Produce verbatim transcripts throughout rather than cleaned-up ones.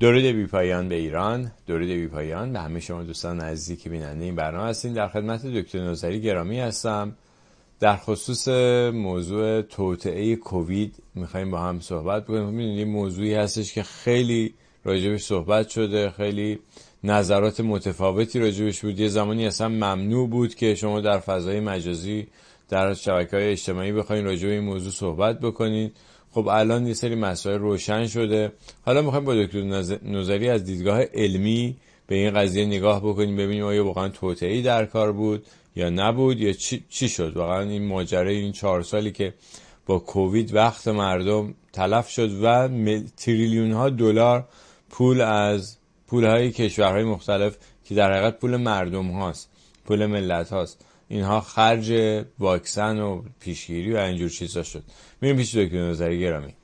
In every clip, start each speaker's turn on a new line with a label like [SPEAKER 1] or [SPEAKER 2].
[SPEAKER 1] درود بی پایان به ایران، درود بی پایان به همه شما دوستان عزیزی که بیننده این برنامه هستین. در خدمت دکتر نوذری گرامی هستم. در خصوص موضوع توطئه کووید میخوایم با هم صحبت بکنیم. میدونید موضوعی هستش که خیلی راجبش صحبت شده، خیلی نظرات متفاوتی راجبش بود. یه زمانی اصلا ممنوع بود که شما در فضای مجازی در شبکه‌های اجتماعی بخواید راجب این موضوع صحبت بکنید. خب الان یه سری مسائل روشن شده. حالا میخوایم با دکتر نوذری از دیدگاه علمی به این قضیه نگاه بکنیم، ببینیم آیا واقعا توطئه‌ای در کار بود یا نبود، یا چی, چی شد واقعا این ماجرای این چهار سالی که با کووید وقت مردم تلف شد و تریلیون ها دلار پول از پول های کشورهای مختلف که در حقیقت پول مردم هاست، پول ملت هاست، اینها خرج واکسن و پیشگیری و اینجور چیزا شد. میریم پیش دکتر نوذری گرامی.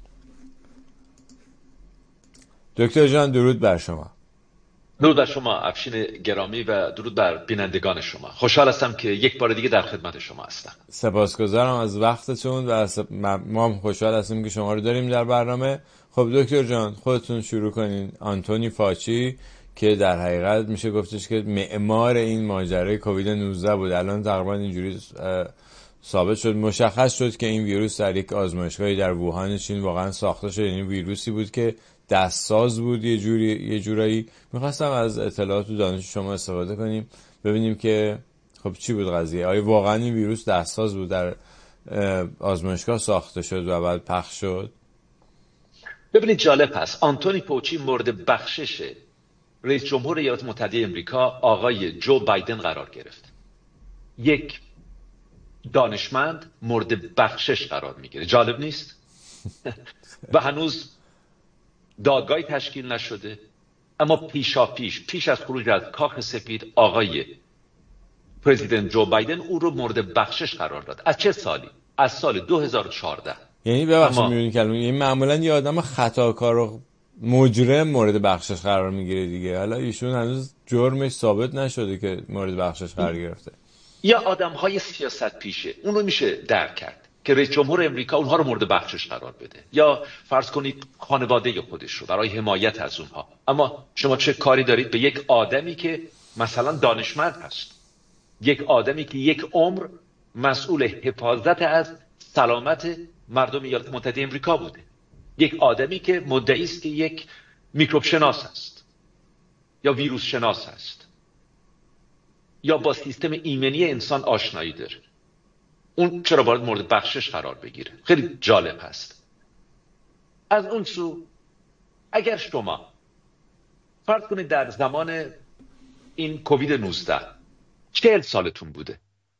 [SPEAKER 1] دکتر جان درود بر شما.
[SPEAKER 2] درود بر شما افشین گرامی و درود بر بینندگان شما. خوشحال هستم که یک بار دیگه در خدمت شما هستم.
[SPEAKER 1] سپاسگزارم از وقتتون و ما هم خوشحال هستیم که شما رو داریم در برنامه. خب دکتر جان خودتون شروع کنین. آنتونی فاچی که در حقیقت میشه گفتش که معمار این ماجرای کووید نوزده بود، الان تقریبا اینجوری ثابت شد، مشخص شد که این ویروس در یک آزمایشگاهی در ووهان چین واقعا ساخته شد. یعنی ویروسی بود که دستساز بود یه جوری یه جورایی. می‌خواستم از اطلاعات و دانش شما استفاده کنیم ببینیم که خب چی بود قضیه. آیا واقعا این ویروس دستساز بود در آزمایشگاه ساخته شد و بعد پخش شد؟
[SPEAKER 2] ببینید جالب هست، آنتونی فوچی مورد بخشش رئیس جمهور ایالات متحده آمریکا آقای جو بایدن قرار گرفت. یک دانشمند مورد بخشش قرار میگیره. جالب نیست؟ و هنوز دادگاهی تشکیل نشده، اما پیشا پیش پیش از خروج از کاخ سفید آقای پرزیدنت جو بایدن او رو مورد بخشش قرار داد. از چه سالی؟ از سال دو هزار و چهارده.
[SPEAKER 1] یعنی ببخشید اما... میبینید کلمه یعنی معمولا یه آدم خطاکار و مجرم مورد بخشش قرار میگیره دیگه. حالا ایشون هنوز جرمش ثابت نشده که مورد بخشش قرار گرفته.
[SPEAKER 2] یا آدم‌های سیاست پیشه، اون رو میشه درک کرد که رئیس جمهور امریکا اونها رو مورد بخشش قرار بده، یا فرض کنید خانواده خودش رو برای حمایت از اونها. اما شما چه کاری دارید به یک آدمی که مثلا دانشمند هست، یک آدمی که یک عمر مسئول حفاظت از سلامت مردم ایالات متحده آمریکا بوده، یک آدمی که مدعی است که یک میکروب شناس است یا ویروس شناس است یا با سیستم ایمنی انسان آشنایی داره، اون چرا باید مورد بخشش قرار بگیره؟ خیلی جالب هست. از اون سو اگر شما فرض کنید در زمان این کووید نوزده چهل سالتون بوده،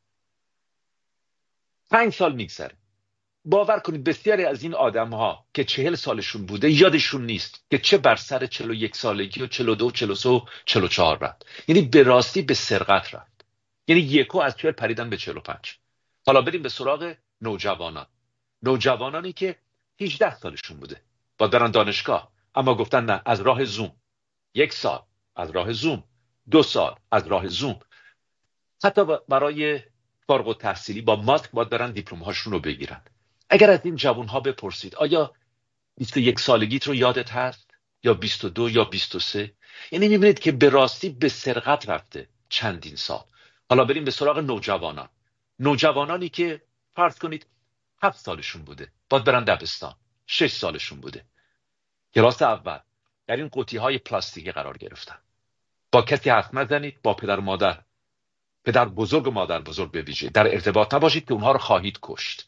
[SPEAKER 2] پنج سال میگذره، باور کنید بسیاری از این آدم ها که چهل سالشون بوده یادشون نیست که چه بر سر چهل و یک سالگی و چهل و دو، چهل و سه و چهل و چهار رفت. یعنی به راستی به سرقت رفت. یعنی یکو از چهل پریدن به چهل و پنج. حالا بریم به سراغ نوجوانان. نوجوانانی که هجده سالشون بوده با برن دانشگاه، اما گفتن نه، از راه زوم. یک سال از راه زوم، دو سال از راه زوم. حتی برای فارغ التحصیلی با ماسک باید برن دیپلم هاشون رو بگیرن. اگر از این جوان ها بپرسید آیا بیست و یک سالگیت رو یادت هست یا بیست و دو یا بیست و سه، یعنی میبینید که به راستی به سرقت رفته چندین سال. حالا بریم به سراغ نوجوانان. نوجوانانی که فرض کنید هفت سالشون بوده باید برن دبستان، شش سالشون بوده، کلاس اول در این قوطی های پلاستیکی قرار گرفتن. با کسی حرف نزنید، با پدر و مادر، پدر بزرگ و مادر بزرگ به ویژه در ارتباط نباشید که اونها رو خواهید کشت.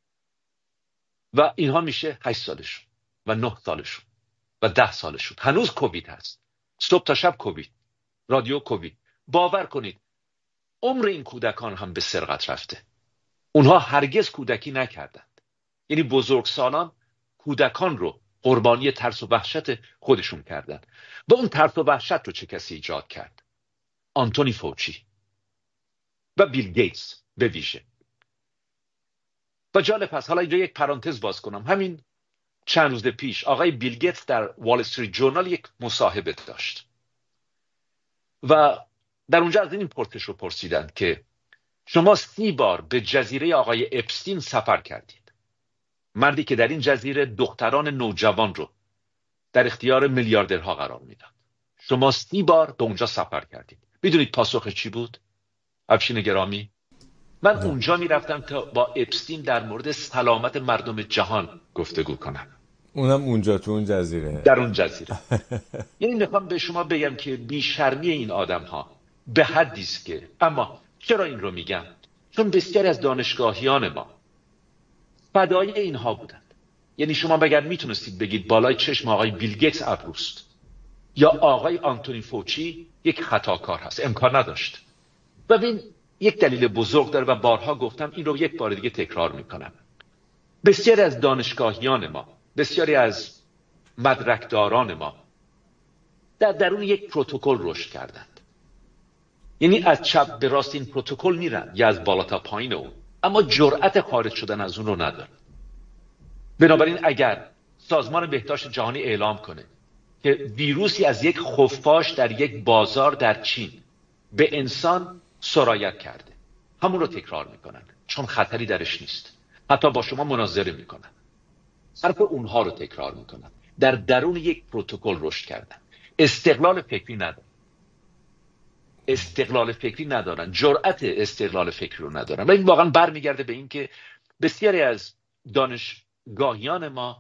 [SPEAKER 2] و اینها میشه هشت سالشون و نه سالشون و ده سالشون. هنوز کووید هست، صبح تا شب کووید، رادیو کووید. باور کنید عمر این کودکان هم به سرقت رفته. اونها هرگز کودکی نکردند. یعنی بزرگسالان کودکان رو قربانی ترس و وحشت خودشون کردن. و اون ترس و وحشت رو چه کسی ایجاد کرد؟ آنتونی فوچی و بیل گیتس به ویژه. و جالب هست، حالا اینجا یک پرانتز باز کنم. همین چند روز پیش آقای بیل گیتس در وال استریت جورنال یک مصاحبه داشت و در اونجا از این پرسش رو پرسیدند که شما سی بار به جزیره آقای اپستین سفر کردید، مردی که در این جزیره دختران نوجوان رو در اختیار میلیاردرها قرار میداد. شما سی بار به اونجا سفر کردید. میدونید پاسخ چی بود؟ افشین گرامی، من اونجا میرفتم تا با اپستین در مورد سلامت مردم جهان گفتگو کنم.
[SPEAKER 1] اونم اونجا تو اون جزیره،
[SPEAKER 2] در اون جزیره. یعنی میخوام به شما بگم که بیشرمی این آدم ها به حدی است که، اما چرا این رو میگم؟ چون بسیاری از دانشگاهیان ما فدای اینها بودند. یعنی شما اگر میتونستید بگید بالای چشم آقای بیل گیتس ابروست یا آقای آنتونی فوچی یک خطاکار هست، امکان نداشت. ببین یک دلیل بزرگ داره و بارها گفتم، این رو یک بار دیگه تکرار میکنم. بسیاری از دانشگاهیان ما، بسیاری از مدرکداران ما در درون یک پروتکل رشد کردند. یعنی از چپ به راست این پروتکل میرن یا از بالا تا پایین اون، اما جرأت خارج شدن از اون رو ندارن. بنابراین اگر سازمان بهداشت جهانی اعلام کنه که ویروسی از یک خفاش در یک بازار در چین به انسان سرایت کرده، همون رو تکرار میکنن چون خطری درش نیست. حتی با شما مناظره میکنن، حرف اونها رو تکرار میکنن. در درون یک پروتکل رشد کردن، استقلال فکری ندارن. استقلال فکری ندارن، جرأت استقلال فکری رو ندارن. و این واقعا برمیگرده به این که بسیاری از دانشگاهیان ما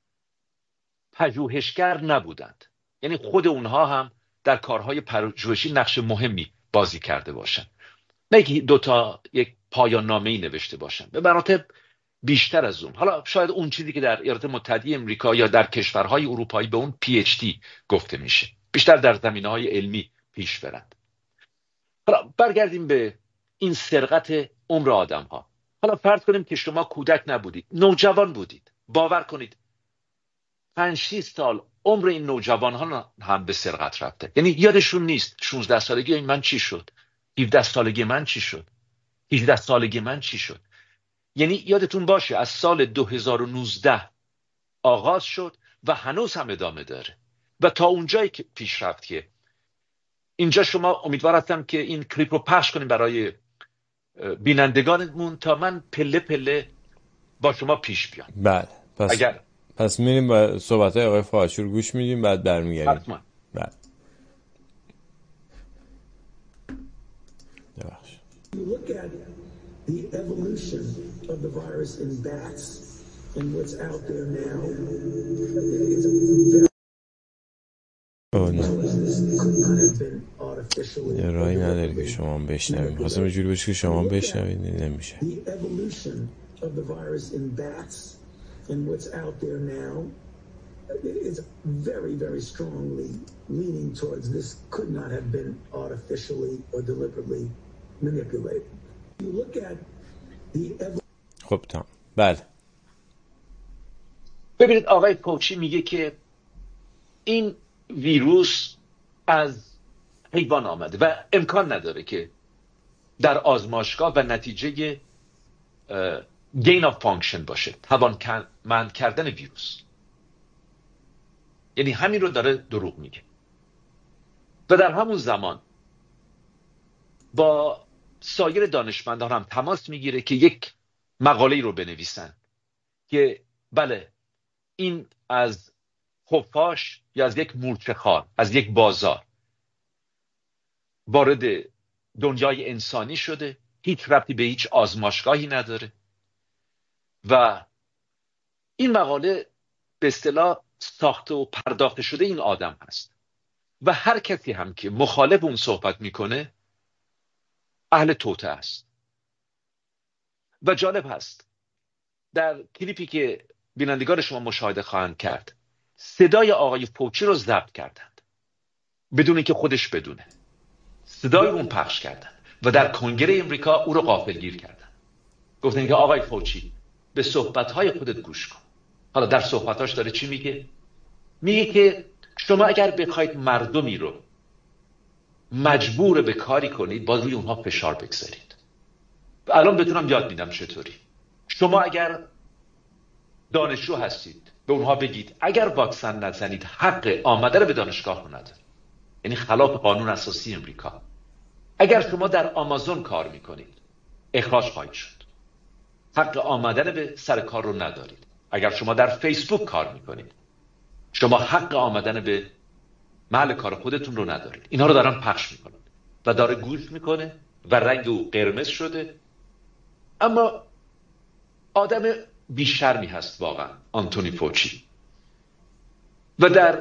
[SPEAKER 2] پژوهشگر نبودند. یعنی خود اونها هم در کارهای پژوهشی نقش مهمی بازی کرده باشن، نه که دوتا یک پایان نامه‌ای نوشته باشن. به مراتب بیشتر از اون، حالا شاید اون چیزی که در ایالات متحده امریکا یا در کشورهای اروپایی به اون پی اچ دی گفته میشه، بیشتر در زمینه‌های علمی پیش برند. حالا برگردیم به این سرقت عمر آدم ها. حالا فرض کنیم که شما کودک نبودید، نوجوان بودید. باور کنید پنج شش سال عمر این نوجوان ها هم به سرقت رفته. یعنی یادشون نیست شانزده سالگی من چی شد، هفده سالگی من چی شد، هجده سالگی من چی شد. یعنی یادتون باشه از سال دو هزار و نوزده آغاز شد و هنوز هم ادامه داره و تا اونجایی که پیش رفت که اینجا شما امیدوار هستم که این کلیپ رو پخش کنیم برای بینندگانمون تا من پله پله با شما پیش بیام.
[SPEAKER 1] بله، پس
[SPEAKER 2] اگر
[SPEAKER 1] پس میریم با صحبت‌های آقای فاحشی رو گوش میدیم، بعد برمیگردیم.
[SPEAKER 2] حتما.
[SPEAKER 1] بله. ببخشید.
[SPEAKER 3] You look at the evolution of the virus in bats and what's out there now, it's a very
[SPEAKER 1] اوه نه یه راهی نداری که شما هم بشنوید. خواستم یه جوری باشه که شما هم بشنوید، نمیشه.
[SPEAKER 3] The evolution of the virus in bats and what's out there now is very, very strongly leaning towards this could not have been artificially or deliberately manipulated. You look at the
[SPEAKER 1] خب تمام. بله.
[SPEAKER 2] ببینید آقای فوچی میگه که این ویروس از حیوان آمده و امکان نداره که در آزمایشگاه و نتیجه gain of function باشه، توانمند کردن ویروس. یعنی همین رو داره دروغ میگه. و در همون زمان با سایر دانشمندان هم تماس میگیره که یک مقاله‌ای رو بنویسن که بله این از خفاش یا از یک مورچه خوار از یک بازار وارد دنیای انسانی شده، هیچ ربطی به هیچ آزمایشگاهی نداره و این مقاله به اصطلاح ساخته و پرداخته شده این آدم هست و هر کسی هم که مخالف اون صحبت میکنه اهل توطئه است. و جالب هست در کلیپی که بینندگان شما مشاهده خواهند کرد صدای آقای فوچی رو ضبط کردند بدون اینکه خودش بدونه، صدای اون پخش کردند و در کنگره امریکا او رو غافلگیر کردند. گفتن که آقای فوچی به صحبت‌های خودت گوش کن. حالا در صحبتاش داره چی میگه؟ میگه که شما اگر بخواید مردمی رو مجبور به کاری کنید باید روی اونها فشار بگذارید. الان بتونم یاد میدم چطوری. شما اگر دانشجو هستید به اونها بگید اگر واکسن نزنید حق آمدن به دانشگاه رو ندارید، یعنی خلاف قانون اساسی امریکا. اگر شما در آمازون کار میکنید اخراج خواهید شد، حق آمدن به سر کار رو ندارید. اگر شما در فیسبوک کار میکنید شما حق آمدن به محل کار خودتون رو ندارید. اینا رو دارن پخش میکنن و داره گوش میکنه و رنگ او قرمز شده. اما آدم بیشرمی هست واقعا آنتونی فوچی و در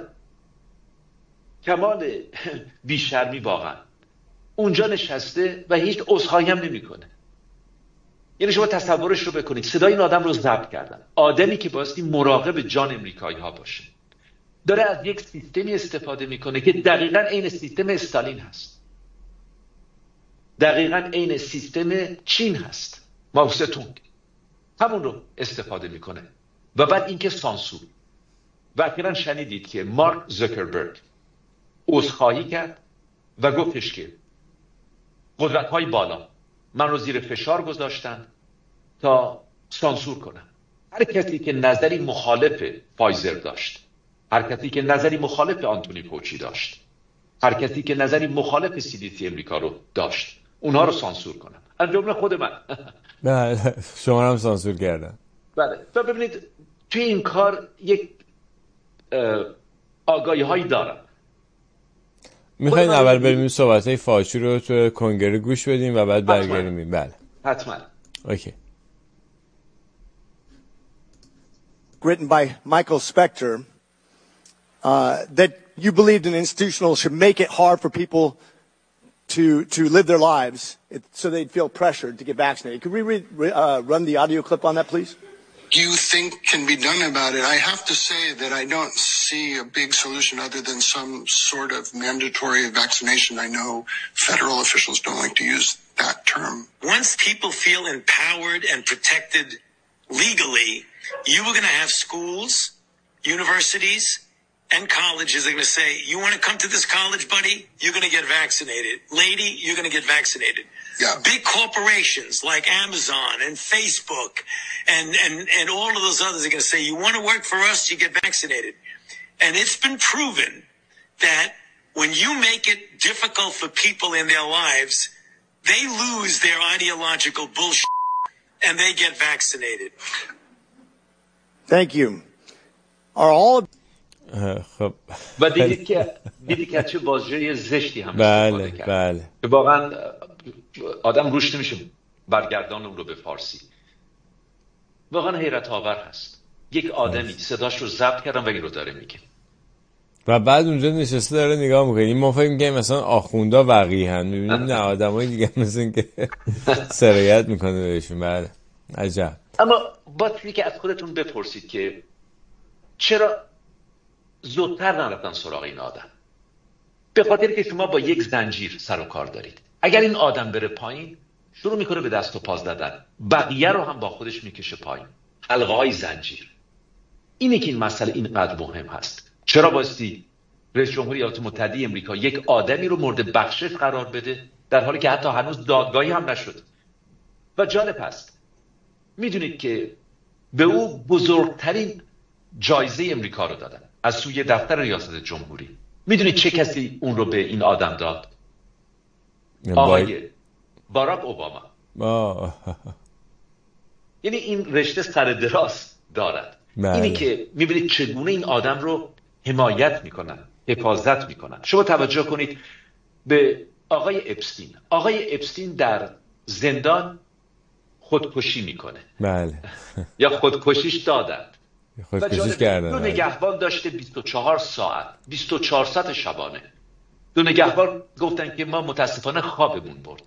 [SPEAKER 2] کمال بیشرمی واقعا اونجا نشسته و هیچ عذرخواهی هم نمیکنه. یعنی شما تصورش رو بکنید، صدای این آدم رو ضبط کردن، آدمی که بایستی مراقب جان امریکایی ها باشه داره از یک سیستمی استفاده میکنه که دقیقاً عین سیستم استالین هست، دقیقاً عین سیستم چین هست، ماوستونگ همون رو استفاده میکنه. و بعد اینکه سانسور. و اخیراً شنیدید که مارک زوکربرگ عذرخواهی کرد و گفتش که قدرت‌های بالا من رو زیر فشار گذاشتن تا سانسور کنم. هر کسی که نظری مخالف فایزر داشت، هر کسی که نظری مخالف آنتونی فوچی داشت، هر کسی که نظری مخالف سی دی سی امریکا رو داشت، اونها رو سانسور کنم. از جمله خود من.
[SPEAKER 1] بله، شما هم سانسور کردن.
[SPEAKER 2] بله. و ببینید توی این کار یک آگاهی هایی دارم.
[SPEAKER 1] میخواین اول بریم صحبت های فاچی رو تو کنگره گوش بدیم و بعد برگردیم. بله
[SPEAKER 2] حتما.
[SPEAKER 1] اوکی.
[SPEAKER 4] Written by Michael Specter, uh, that you believed an institutional should make it hard for people to to live their lives it, so they'd feel pressured to get vaccinated. Could we read, uh, run the audio clip on that, please?
[SPEAKER 5] You think can be done about it? I have to say that I don't see a big solution other than some sort of mandatory vaccination. I know federal officials don't like to use that term.
[SPEAKER 6] Once people feel empowered and protected legally, you are going to have schools, universities, and colleges are going to say, you want to come to this college, buddy? You're going to get vaccinated. Lady, you're going to get vaccinated.
[SPEAKER 5] Yeah.
[SPEAKER 6] Big corporations like Amazon and Facebook and, and, and all of those others are going to say, you want to work for us, you get vaccinated. And it's been proven that when you make it difficult for people in their lives, they lose their ideological bullshit and they get vaccinated.
[SPEAKER 4] Thank you. Are all
[SPEAKER 1] خب
[SPEAKER 2] و دیدید که دیدید که چه واژه زشتی هم
[SPEAKER 1] بله
[SPEAKER 2] استفاده کرد.
[SPEAKER 1] بله.
[SPEAKER 2] که واقعا آدم روش نمیشه برگردان اون رو به فارسی. واقعا حیرت آور هست. یک آدمی صداش رو ضبط کردن و این رو داره میگه.
[SPEAKER 1] و بعد اونجا نشسته داره نگاه میکنه. ما فکر میکنیم مثلا آخوندا وقیحن، میبینیم نه، آدمای دیگه مثل این که سرایت میکنه بهشون. بله عجب.
[SPEAKER 2] اما باید که از خودتون بپرسید که چرا زودتر نرفتن سراغ این آدم؟ به خاطر که شما با یک زنجیر سر و کار دارید. اگر این آدم بره پایین شروع میکنه به دست و پا زدن، بقیه رو هم با خودش میکشه پایین. حلقه های زنجیر. اینه که این مسئله اینقدر مهم هست. چرا بایستی رئیس جمهوری ایالات متحده امریکا یک آدمی رو مورد بخشش قرار بده در حالی که حتی هنوز دادگاهی هم نشد؟ و جالب هست میدونید که به او بزرگترین جایزه امریکا رو دادن از سوی دفتر ریاست جمهوری. میدونید چه کسی اون رو به این آدم داد؟ آقای باراک اوباما. یعنی این رشته سر دراز دارد.
[SPEAKER 1] بله.
[SPEAKER 2] اینی که میبینید چگونه این آدم رو حمایت میکنن، حفاظت میکنن. شما توجه کنید به آقای اپستین. آقای اپستین در زندان خودکشی میکنه.
[SPEAKER 1] بله.
[SPEAKER 2] یا خودکشیش دادند.
[SPEAKER 1] خودکشیش کردن.
[SPEAKER 2] دو نگهبان داشته بیست و چهار ساعت، بیست و چهار ساعت شبانه. دو نگهبان گفتن که ما متاسفانه خوابمون برد.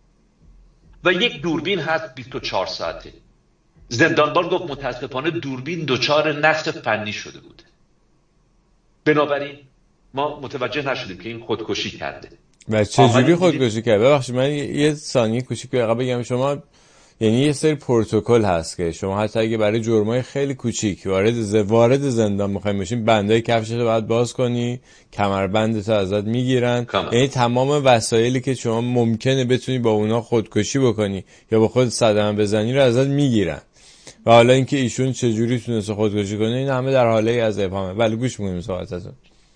[SPEAKER 2] و یک دوربین هست بیست و چهار ساعته. زندانبان گفت متاسفانه دوربین دچار نقص فنی شده بود. بنابراین ما متوجه نشدیم که این خودکشی کرده.
[SPEAKER 1] و چجوری خودکشی کرده؟ ببخشید من یه ثانیه کوچیک بگم. شما یعنی یه سری پروتکل هست که شما حتی اگه برای جرمای خیلی کوچیک وارد ز... وارد زندان می‌خواید بشین، بندای کفشت رو باید باز کنی، کمربندت رو ازت میگیرن. یعنی تمام وسایلی که شما ممکنه بتونی با اونا خودکشی بکنی یا با خود صدمه بزنی رو ازت میگیرن. و حالا اینکه ایشون چجوری تونسته خودکشی کنه این همه در حاله از ابهامه. ولی گوش می‌کنیم صحبتتون.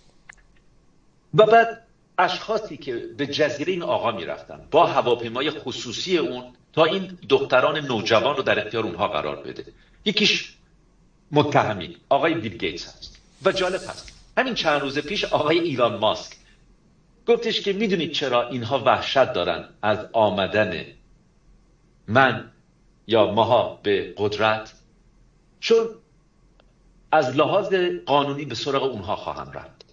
[SPEAKER 2] و بعد اشخاصی که به جزیره این آقا میرفتن با هواپیمای خصوصی اون تا این دختران نوجوان رو در اختیار اونها قرار بده. یکیش متهمی آقای بیل گیتس هست. و جالب هست همین چند روز پیش آقای ایلان ماسک گفتش که میدونید چرا اینها وحشت دارن از آمدن من یا ماها به قدرت؟ چون از لحاظ قانونی به سراغ اونها خواهم رفت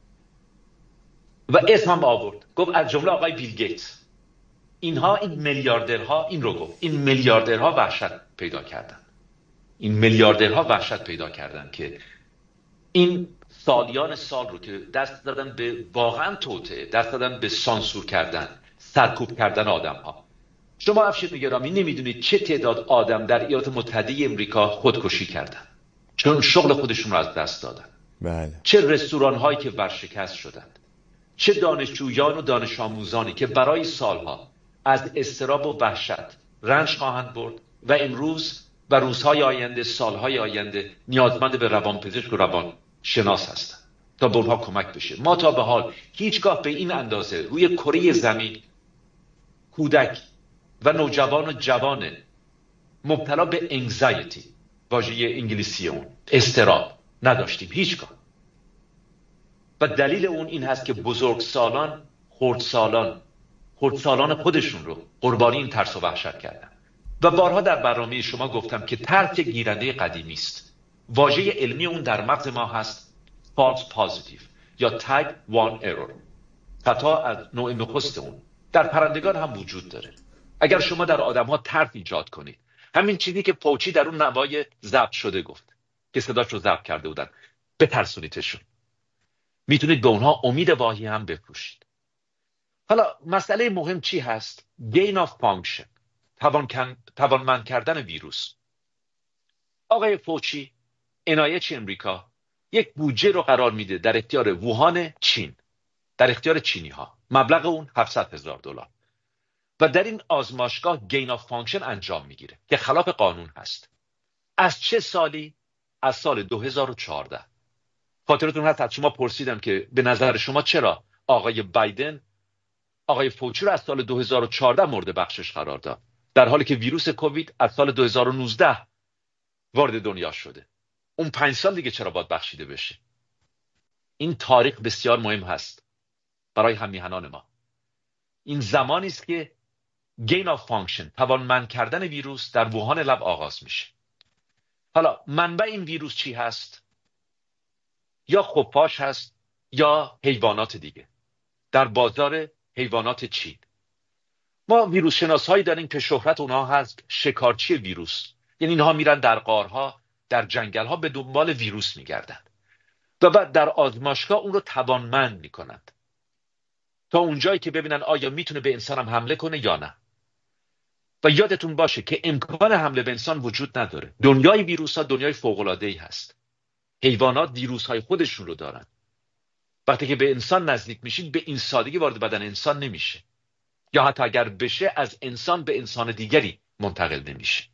[SPEAKER 2] و اسم هم آورد، گفت از جمله آقای بیل گیتس. اینها این میلیاردرها این رو گفت، این میلیاردرها وحشت پیدا کردن، این میلیاردرها وحشت پیدا کردن که این سالیان سال رو که دست دادن به واقعا توطئه، دست دادن به سانسور کردن، سرکوب کردن آدم ها. شما افشین گرامی نمیدونید چه تعداد آدم در ایالات متحده امریکا خودکشی کردن چون شغل خودشون رو از دست دادن.
[SPEAKER 1] بله.
[SPEAKER 2] چه رستوران هایی که ورشکست شدند، چه دانشجویان و دانش آموزانی که برای سالها از اضطراب و وحشت رنج خواهند برد و امروز و روزهای آینده، سالهای آینده نیازمند به روانپزشک و روان شناس هستند تا به اونها کمک بشه. ما تا به حال هیچگاه به این اندازه روی کره زمین کودک و نوجوان و جوان مبتلا به انگزایتی، واژه انگلیسی اون اضطراب، نداشتیم هیچگاه. و دلیل اون این هست که بزرگسالان خردسالان خردسالان خودشون رو قربانی این ترس و وحشت کردن. و بارها در برنامه شما گفتم که ترس گیرنده قدیمی است. واژه علمی اون در مغز ما هست false positive یا type one error، خطا از نوع نخست اون. در پرندگان هم وجود داره. اگر شما در آدم ها ترس ایجاد کنید، همین چیزی که فوچی در اون نوای ضبط شده گفت که صداش رو ضبط کرده بودن، بترسونیدشون، میتونید به اونها امید واهی هم بفروشید. حالا مسئله مهم چی هست؟ gain of function، توان توانمند کردن ویروس. آقای فوچی ان آی اچ امریکا یک بودجه رو قرار میده در اختیار ووهان چین، در اختیار چینی ها، مبلغ اون هفتصد هزار دلار، و در این آزمایشگاه گین آف فانکشن انجام میگیره که خلاف قانون هست. از چه سالی؟ از سال دو هزار و چهارده. خاطرتون هست از شما پرسیدم که به نظر شما چرا آقای بایدن آقای فوچی رو از سال دو هزار و چهارده مورد بخشش قرار داد، در حالی که ویروس کووید از سال دو هزار و نوزده وارد دنیا شده؟ اون پنج سال دیگه چرا باید بخشیده بشه؟ این تاریخ بسیار مهم هست برای همیهنان ما. این زمانی است که gain of function، توانمند کردن ویروس، در ووهان لب آغاز میشه. حالا منبع این ویروس چی هست؟ یا خفاش هست یا حیوانات دیگه. در بازار حیوانات چین ما ویروس شناسایی داریم که شهرت اونها هست شکارچی ویروس، یعنی اینها میرن در غارها، در جنگلها به دنبال ویروس میگردن و بعد در آزمایشگاه اون رو توانمند میکنند تا اونجایی که ببینن آیا میتونه به انسان هم حمله کنه یا نه. و یادتون باشه که امکان حمله به انسان وجود نداره. دنیای ویروس ها دنیای فوق‌العاده‌ای هست. حیوانات ویروس های خودشون رو دارن. وقتی که به انسان نزدیک میشید به این سادگی وارد بدن انسان نمیشه، یا حتی اگر بشه از انسان به انسان دیگری منتقل نمیشه.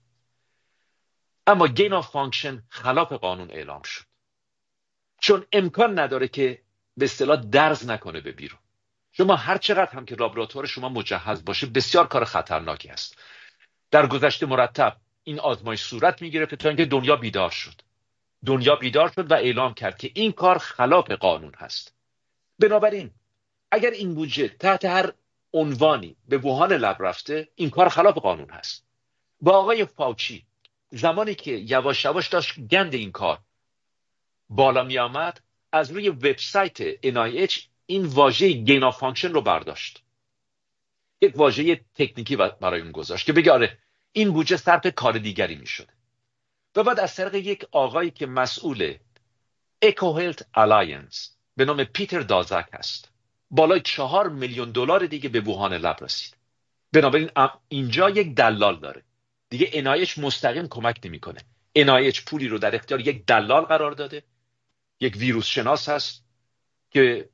[SPEAKER 2] اما gain of function خلاف قانون اعلام شد، چون امکان نداره که به اصطلاح درز نکنه به بیرون. شما هر چقدر هم که لابراتوار شما مجهز باشه بسیار کار خطرناکی است. در گذشته مرتب این آزمایش صورت میگرفت تا اینکه دنیا بیدار شد. دنیا بیدار شد و اعلام کرد که این کار خلاف قانون هست. بنابراین اگر این بودجه تحت هر عنوانی به ووهان لب رفته، این کار خلاف قانون هست. با آقای فاوچی زمانی که یواش یواش داشت گند این کار بالا می آمد، از روی وبسایت ان آی اچ این واژه gain of function رو برداشت، یک واژه تکنیکی برای اون گذاشت که بگه آره این بودجه صرف کار دیگری می شده. و بعد از طریق یک آقایی که مسئول اکو هلت الاینس به نام پیتر دازک هست، بالای چهار میلیون دلار دیگه به ووهان لب رسید. بنابراین اینجا یک دلال داره دیگه. ان آی اچ مستقیم کمک نمیکنه. ان آی اچ پولی رو در اختیار یک دلال قرار داده، یک ویروس شناس هست که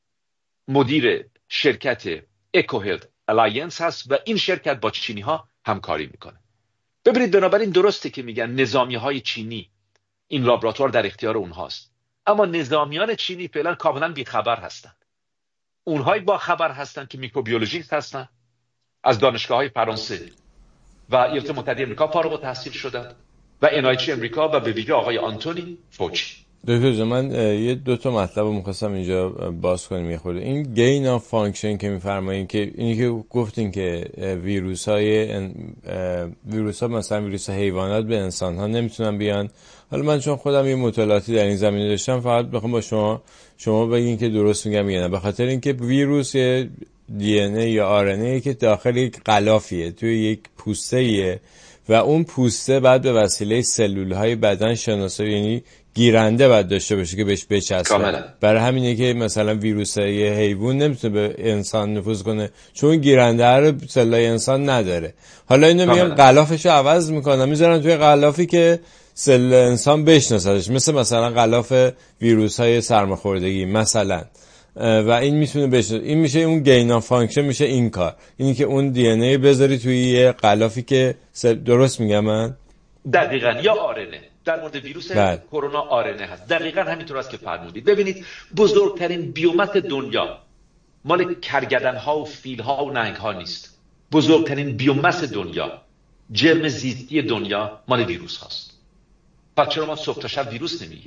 [SPEAKER 2] مدیر شرکت اکو هلت الاینس هست و این شرکت با چینی ها همکاری میکنه. ببینید بنابراین درسته که میگن نظامی های چینی این لابراتوار در اختیار اونهاست، اما نظامیان چینی فعلا کاملا بیخبر هستند. اونهایی با خبر هستند که میکروبیولوژیست هستند، از دانشگاه های فرانسه و ایالات متحده آمریکا فارغ التحصیل شدند و ان آی اچ امریکا و به ویژه آقای آنتونی فوچی.
[SPEAKER 1] دکتر جان، من یه دو تا مطلب رو می‌خواستم اینجا باز کنیم یه خورده. این گین آف فانکشن که می‌فرمایید که اینی که گفتین که ویروس‌های ویروس‌ها مثلا ویروس حیوانات به انسان‌ها نمیتونن بیان. حالا من چون خودم یه مطالعاتی در این زمینه داشتم، فقط بخوام با شما شما بگین که درست میگم یا نه. به خاطر اینکه ویروس یه دی ان ای یا آر ان ای که داخل یک غلافیه، توی یک پوسته‌ایه و اون پوسته بعد به وسیله سلول‌های بدن شناسایی، یعنی گیرنده باید داشته باشه که بهش بچسبه. برای همینه که مثلا ویروس یه حیوان نمیتونه به انسان نفوذ کنه چون گیرنده رو سلولای انسان نداره. حالا اینو میان غلافشو عوض میکنن، میذارن توی غلافی که سلول انسان بشناسدش، مثل مثلا غلاف ویروس‌های سرماخوردگی مثلا، و این میتونه بشه، این میشه اون گین آف فانکشن، میشه این کار، اینی که اون دی ان ای بذاری توی یه غلافی که سل... درست میگم من؟
[SPEAKER 2] دقیقاً. یا آر ان ای در مورد ویروس کرونا آر ان ای هست. دقیقاً همینطور است که فرمودید. ببینید بزرگترین بیومت دنیا مال کرگدن‌ها و فیل‌ها و نهنگ‌ها نیست. بزرگترین بیومت دنیا، جرم زیستی دنیا مال ویروس هاست. پس چرا ما صبح تا شب ویروس نمیگیم؟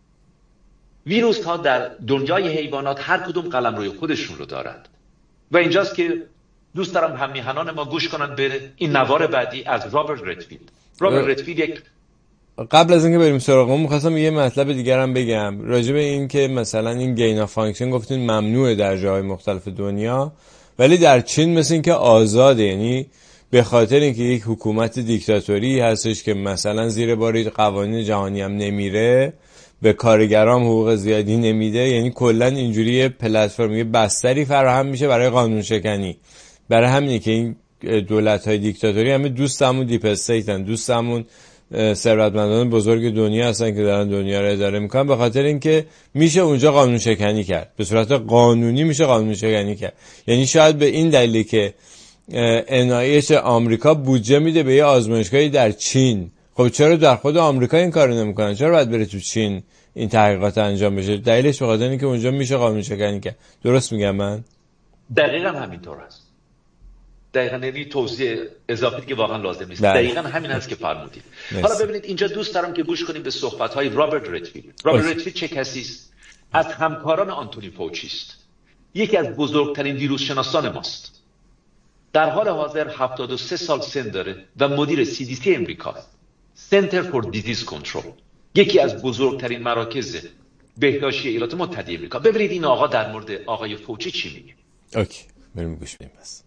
[SPEAKER 2] ویروس ها در دنیای حیوانات هر کدوم قلمروی خودشون رو دارند و اینجاست که دوست دارم هم میهنان ما گوش کنن به این نوار بعدی از رابرت ردفیلد. رابرت ردفیلد یک
[SPEAKER 1] قبل از اینکه بریم سراغ اون می‌خواستم یه مطلب دیگر هم بگم راجع به این که مثلا این گین آف فانکشن گفتین ممنوعه در جاهای مختلف دنیا، ولی در چین مثل این که آزاده، یعنی به خاطر اینکه یک حکومت دیکتاتوری هستش که مثلا زیر بار قوانین جهانی هم نمیره، به کارگرام حقوق زیادی نمیده، یعنی کلا اینجوری پلتفرم یه بستری فراهم میشه برای قانون شکنی. برای همینه که این دولت‌های دیکتاتوری همه دوست همون دیپ استیتن، دوست همون ثروتمندان بزرگ دنیا هستن که دارن دنیا رو اداره میکنن، به خاطر اینکه میشه اونجا قانون شکنی کرد، به صورت قانونی میشه قانون شکنی کرد. یعنی شاید به این دلیلی که ان آی اچ آمریکا بودجه میده به یه آزمایشگاهی در چین، خب چرا در خود آمریکا این کارو نمیکنن؟ چرا باید بره تو چین این تحقیقات انجام بشه؟ دلیلش به خاطر اینه که اونجا میشه قانون شکنی کرد. درست میگم من؟
[SPEAKER 2] دقیقاً همینطور است. دقیقاً یعنی توضیح اضافی که واقعا لازم نیست. دقیقاً همین است که فرمودید. حالا ببینید اینجا دوست دارم که گوش کنیم به صحبت‌های رابرت ردفیلد. رابرت ردفیلد چه کسی است؟ از همکاران آنتونی فوچی است. یکی از بزرگترین ویروس شناسان ماست. در حال حاضر هفتاد و سه سال سن داره و مدیر سی دی سی امریکا، Center for Disease Control، یکی از بزرگترین مراکز بهداشتی ایالات متحده آمریکا. ببینید این آقا در مورد آقای فوچی چی میگه.
[SPEAKER 1] اوکی، بریم گوش بدیم بس.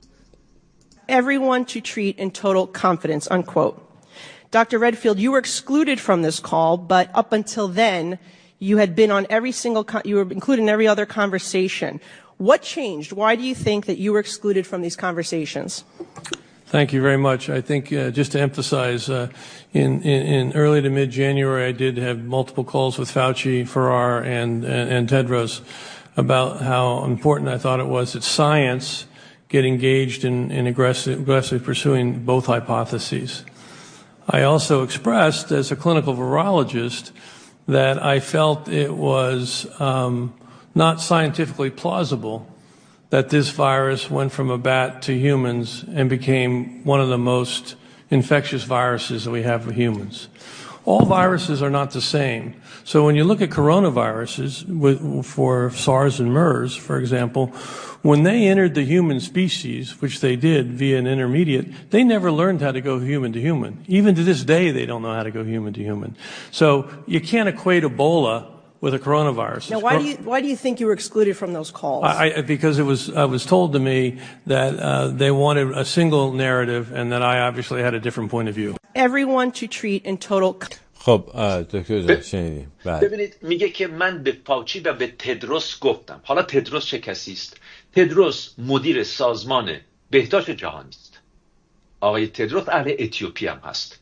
[SPEAKER 7] Everyone to treat in total confidence, unquote. Doctor Redfield, you were excluded from this call, but up until then, you had been on every single, con- you were included in every other conversation. What changed? Why do you think that you were excluded from these conversations?
[SPEAKER 8] Thank you very much. I think uh, just to emphasize, uh, in, in, in early to mid-January, I did have multiple calls with Fauci, Farrar, and, and, and Tedros about how important I thought it was that science get engaged in, in aggressive, aggressively pursuing both hypotheses. I also expressed, as a clinical virologist, that I felt it was um, not scientifically plausible that this virus went from a bat to humans and became one of the most infectious viruses that we have for humans. All viruses are not the same. So when you look at coronaviruses, with, for SARS and MERS, for example, when they entered the human species, which they did via an intermediate, they never learned how to go human to human. Even to this day, they don't know how to go human to human. So you can't equate Ebola with a coronavirus.
[SPEAKER 7] Now, why do you why do you think you were excluded from those calls?
[SPEAKER 8] I, I, because it was I was told to me that uh, they wanted a single narrative, and that I obviously had a different point of view.
[SPEAKER 7] Everyone to treat in total.
[SPEAKER 1] خب دکتر جان شنیدیم.
[SPEAKER 2] ببینید میگه که من به فاوچی و به تدروس گفتم. حالا تدروس چه کسی است؟ تدروس مدیر سازمان بهداشت جهانی است. آقای تدروس اهل اتیوپی هم هست.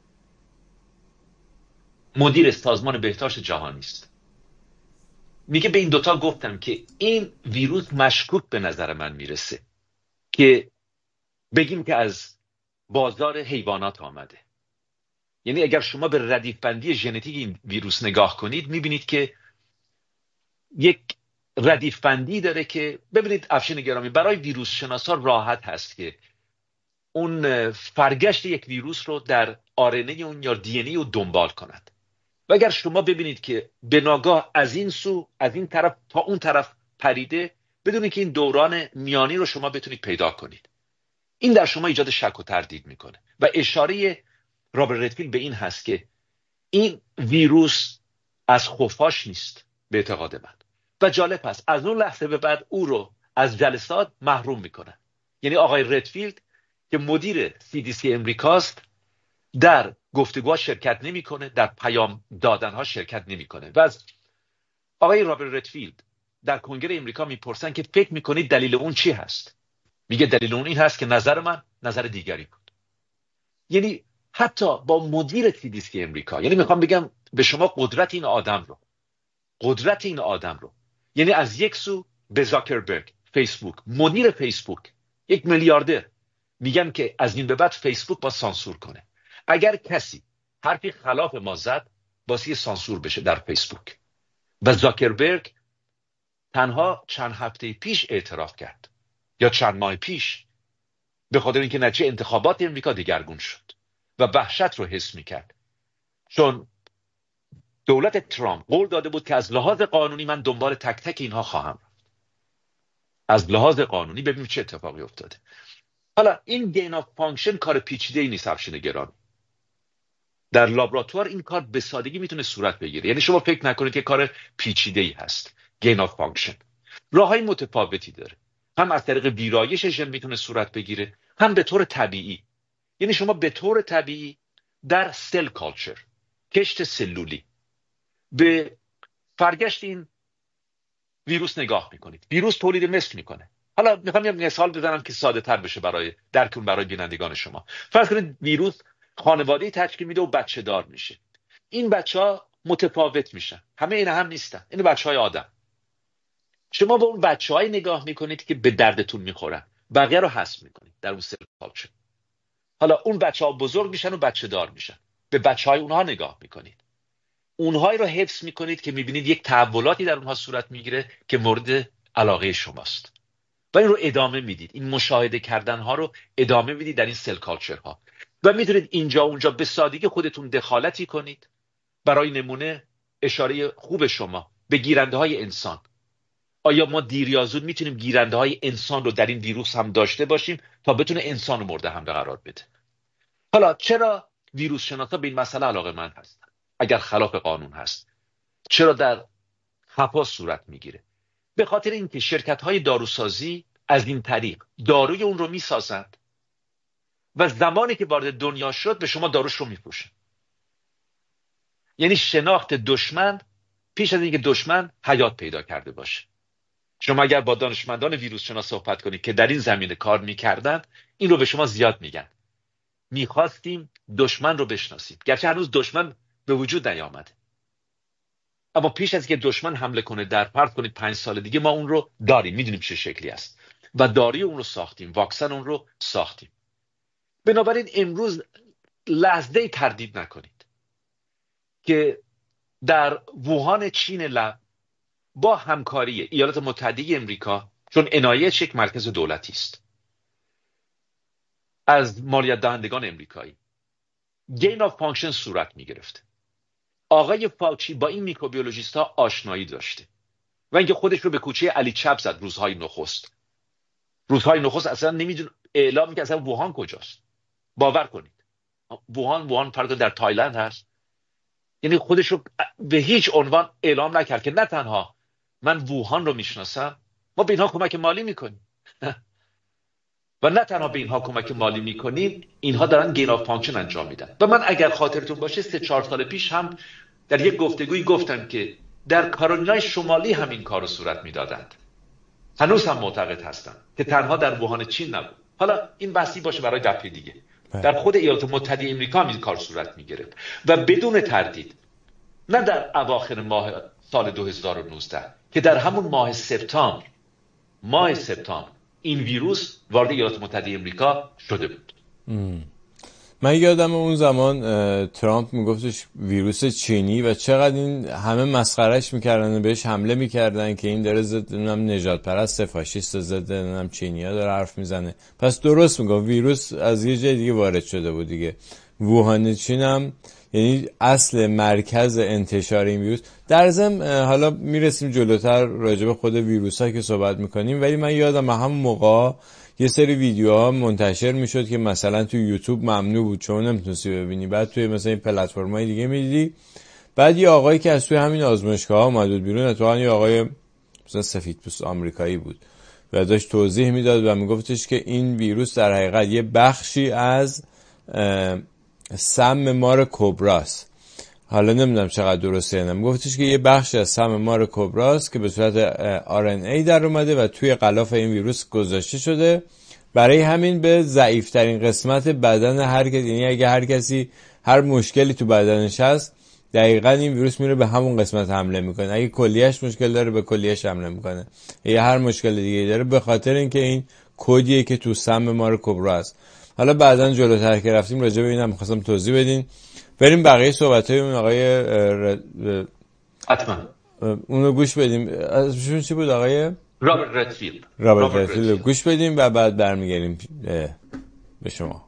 [SPEAKER 2] مدیر سازمان بهداشت جهانی است. میگه به این دوتا گفتم که این ویروس مشکوک به نظر من میرسه که بگیم که از بازار حیوانات آمده. یعنی اگر شما به ردیف بندی ژنتیک این ویروس نگاه کنید میبینید که یک ردیف بندی داره که ببینید افشین گرامی، برای ویروس شناسا راحت هست که اون فرگشت یک ویروس رو در آر ان ای اون یا دی ان ای رو دنبال کنند. و اگر شما ببینید که به ناگاه از این سو از این طرف تا اون طرف پریده، بدونید که این دوران میانی رو شما بتونید پیدا کنید. این در شما ایجاد شک و تردید میکنه و اشاره رابرت ردفیلد به این هست که این ویروس از خفاش نیست به اعتقاد من. و جالب هست از اون لحظه به بعد او رو از جلسات محروم میکنن. یعنی آقای ردفیلد که مدیر سی دی سی امریکاست در گفتگوها شرکت نمیکنه، در پیام دادنها شرکت نمیکنه. و از آقای رابرت ردفیلد در کنگره امریکا میپرسن که فکر میکنید دلیل اون چی هست؟ میگه دلیل اون این هست که نظر من نظر دیگری بود. یعنی حتی با مدیر سی دی سی امریکا، یعنی میخوام بگم به شما قدرت این آدم رو قدرت این آدم رو یعنی از یک سو به زاکربرگ فیسبوک، مدیر فیسبوک، یک میلیاردر، میگن که از این به بعد فیسبوک با سانسور کنه. اگر کسی حرفی خلاف ما زد باسی سانسور بشه در فیسبوک. و زاکربرگ تنها چند هفته پیش اعتراف کرد یا چند ماه پیش به خاطر اینکه نتیجه انتخابات امریکا دگرگون شد و وحشت رو حس میکرد، چون دولت ترامپ قول داده بود که از لحاظ قانونی من دنبال تک تک اینها خواهم رفت. از لحاظ قانونی ببینیم چه اتفاقی افتاده. حالا این گین آف فانکشن کار پیچیده‌ای نیست افشین گرامی. در لابراتوار این کار به سادگی میتونه صورت بگیره. یعنی شما فکر نکنید که کار پیچیده‌ای هست. گین آف فانکشن راههای متفاوتی داره. هم از طریق ویرایش ژن میتونه صورت بگیره، هم به طور طبیعی. یعنی شما به طور طبیعی در سل کالچر، کشت سلولی، به فرگشت این ویروس نگاه میکنید. ویروس تولید مثل میکنه. حالا میخوام یه مثال بزنم که ساده تر بشه برای درکون برای بینندگان شما. فرض کنید ویروس خانواده تشکیل میده و بچه دار میشه. این بچه ها متفاوت میشن، همه این هم نیستن، این بچه های آدم. شما به اون بچه های نگاه میکنید که به دردتون میخورن، بقیه رو حذف میکنید در اون سل کالچر. حالا اون بچه ها بزرگ میشن و بچه دار میشن، به بچه های اونها نگاه میکنید، اونهایی رو حفظ میکنید که میبینید یک تحولاتی در اونها صورت میگیره که مورد علاقه شماست و این رو ادامه میدید. این مشاهده کردن ها رو ادامه میدید در این سل کالچر ها و میتونید اینجا اونجا به سادگی خودتون دخالتی کنید. برای نمونه اشاره خوب شما به گیرنده های انسان. آیا ما دیر یا زود میتونیم گیرنده های انسان رو در این ویروس هم داشته باشیم تا بتونه انسان رو مورد حمله قرار بده؟ حالا چرا ویروس شناسا به این مسئله علاقه‌مند هستن؟ اگر خلاف قانون هست چرا در خفا صورت میگیره؟ به خاطر اینکه شرکت‌های داروسازی از این طریق داروی اون رو میسازند و زمانی که وارد دنیا شد به شما داروش رو میفروشن. یعنی شناخت دشمن پیش از اینکه دشمن حیات پیدا کرده باشه. شما اگر با دانشمندان ویروس شناس صحبت کنید که در این زمینه کار میکردن، این رو به شما زیاد میگن. میخواستیم دشمن رو بشناسیم، گرچه هنوز دشمن به وجود نیامده، اما پیش از که دشمن حمله کنه در فرض کنید پنج سال دیگه ما اون رو داریم، میدونیم چه شکلی است و داروی اون رو ساختیم، واکسن اون رو ساختیم. بنابراین امروز لحظه تردید نکنید که در ووهان چین لب با همکاری ایالات متحده امریکا، چون عنایت یک مرکز دولتی است، از مالیات دهندگان امریکایی گین آف فانکشن صورت می گرفته. آقای فاوچی با این میکروبیولوژیست ها آشنایی داشته و اینکه خودش رو به کوچه علی چپ زد روزهای نخست. روزهای نخست اصلا نمیدون اعلام میکنه اصلا ووهان کجاست. باور کنید ووهان ووهان فردا در تایلند هست. یعنی خودش رو به هیچ عنوان اعلام نکرد که نه تنها من ووهان رو میشناسم، ما به اینها کمک مالی میکنیم و نه تنها به اینها کمک مالی میکنیم، اینها دارن گین آف فانکشن انجام میدن. و من اگر خاطرتون باشه سه چهار سال پیش هم در یک گفتگویی گفتم که در کارولینای شمالی همین کار رو صورت میدادند. هنوز هم معتقد هستم که تنها در ووهان چین نبود. حالا این بحثی باشه برای دفعه دیگه. در خود ایالات متحده امریکا هم این کار صورت میگرفت و بدون تردید نه در اواخر ماه سال دو هزار و نوزده که در همون ماه سپتامبر ماه سپتامبر این ویروس وارد ایالات متحده امریکا شده بود.
[SPEAKER 1] ام. من یادم اون زمان ترامپ میگفتش ویروس چینی و چقدر این همه مسخرهش میکردن و بهش حمله میکردن که این داره ضد نژاد پرست فاشیست ضد نم چینی‌ها داره حرف میزنه. پس درست میگه ویروس از یه جای دیگه وارد شده بود دیگه. ووهان چین هم یعنی اصل مرکز انتشار این ویروس. در ضمن حالا میرسیم جلوتر راجع به خود ویروس ها که صحبت میکنیم، ولی من یادم همون موقع یه سری ویدیوها منتشر میشد که مثلا تو یوتیوب ممنوع بود چون نمیتونستی ببینی، بعد توی مثلا این پلتفرم‌های دیگه میدیدی. بعد یه آقایی که از توی همین آزمایشگاه ها اومد بیرون، اتفاقا یه آقای مثلا سفیدپوست آمریکایی بود و داشت توضیح میداد و میگفتش که این ویروس در حقیقت یه بخشی از سم مار کبراست. حالا نمیدونم چقدر درسته یا نه، میگفتش که یه بخشی از سم مار کبراست که به صورت آر ان ای در اومده و توی غلاف این ویروس گذاشته شده، برای همین به ضعیفترین قسمت بدن هر کسی، یعنی اگه هر کسی هر مشکلی تو بدنش هست دقیقاً این ویروس میره به همون قسمت حمله میکنه. اگه کلیهش مشکل داره به کلیهش حمله میکنه، یا هر مشکل دیگه داره، به خاطر اینکه این کدیه که تو سم مار کبرا است. حالا بعداً جلوتر که رفتیم راجع به اینم می‌خواستم توضیح بدین. بریم بقیه صحبت‌های اون آقای
[SPEAKER 2] حتما
[SPEAKER 1] اونو گوش بدیم. ازشون چی بود آقای
[SPEAKER 2] رابرت ردفیلد؟
[SPEAKER 1] رابرت ردفیلد گوش بدیم و بعد برمیگردیم به شما.